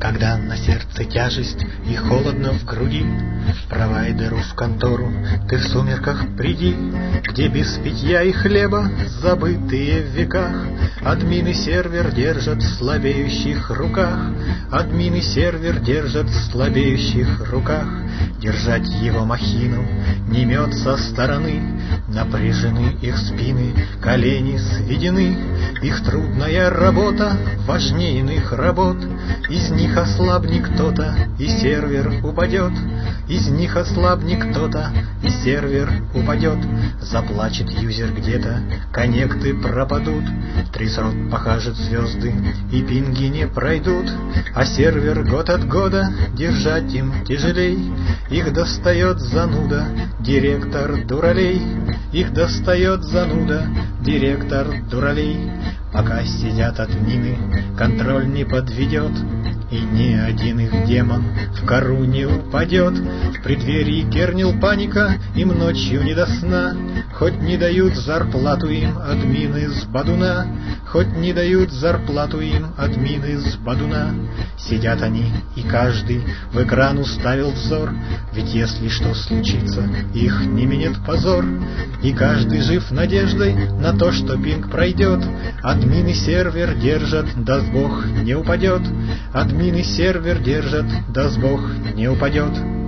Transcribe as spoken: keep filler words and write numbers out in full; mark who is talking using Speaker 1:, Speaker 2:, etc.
Speaker 1: Когда на сердце тяжесть и холодно в груди, провайдеру в контору ты в сумерках приди, где без питья и хлеба, забытые в веках, админ и сервер держат в слабеющих руках, админ и сервер держат в слабеющих руках. Держать его махину не мед со стороны, напряжены их спины, колени сведены, их трудная работа важнее иных работ. Из них ослабнет кто-то, и сервер упадет, из них ослабнет кто-то, и сервер упадет. Заплачет юзер где-то, коннекты пропадут, три срок покажет звезды, и пинги не пройдут, а сервер год от года держать им тяжелей. Их достает зануда, директор дуралей, их достает зануда, директор дуралей. Пока сидят админы, контроль не подведет, и ни один их демон в кору не упадет. В преддверии кернил паника, им ночью не до сна, хоть не дают зарплату им админы с бадуна, хоть не дают зарплату им админы с бадуна. Сидят они, и каждый в экран уставил взор, ведь если что случится, их не минет позор. И каждый жив надеждой на то, что пинг пройдет, админ и сервер держат, даст Бог, не упадет, админ и сервер держат, даст Бог, не упадет.